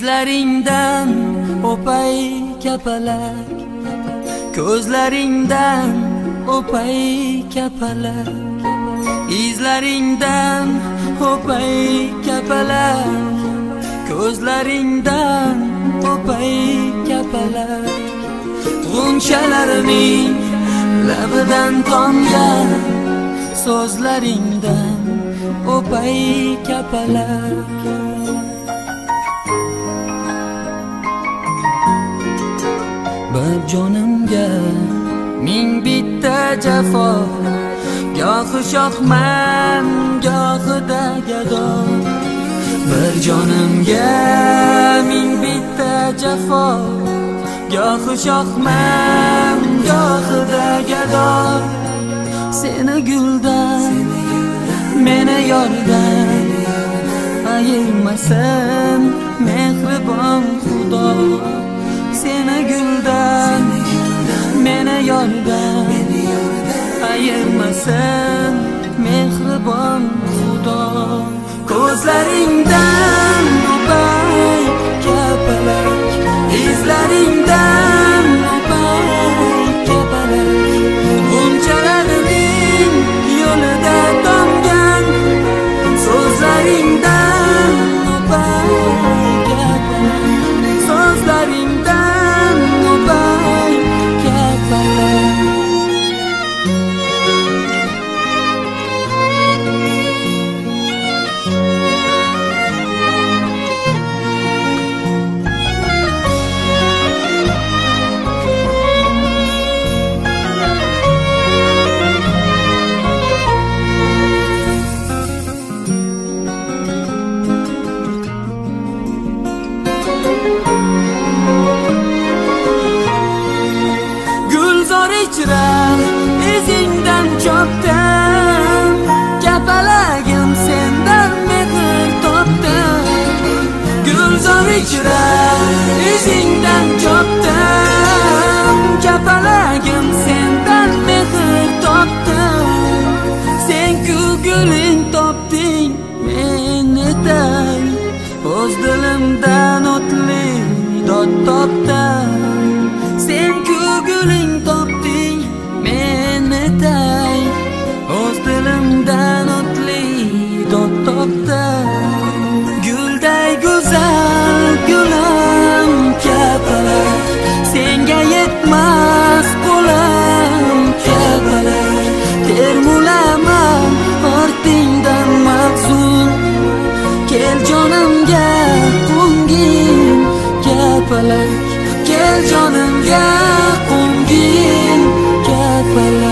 Izlaringdan o'pay kapalak, ko'zlaringdan o'pay kapalak. Izlaringdan o'pay kapalak, ko'zlaringdan o'pay kapalak. G'unchalarning labidan tomgan so'zlaringdan o'pay kapalak. Bir jonimga ming bitta jafo, gohi shohman gohida gado. Bir jonimga ming bitta jafo, gohi shohman gohida gado. Seni guldan, meni yordan ayirmasin mehribon Xudo. Seni guldan, meni yordan ayirmasin mehribon Xudo. Ko'zlaringdan o'pay kapalak, izlaringdan o'pay kapalak. G'unchalarning yo'lida tomgan so'zlaringdan o'pay kapalak, so'zlaringdan o'pay kapalak. Izingdan chopdim, kapalagim sendan mehr topdim. Gulzor ichra izingdan chopdim, kapalagim sendan mehr topdim. Sen-ku guling topding meni tay, o'z dilimdan o'tli dod topdim. Sen-ku guling topding meni tay, o'z dilimdan o'tli dod topdim. Gulday go'zal gulim kapalak, senga yetmas qo'lim kapalak. Termulaman ortingdan mahzun, kel jonimga qo'ngin kapalak, kel jonimga qo'ngin kapalak.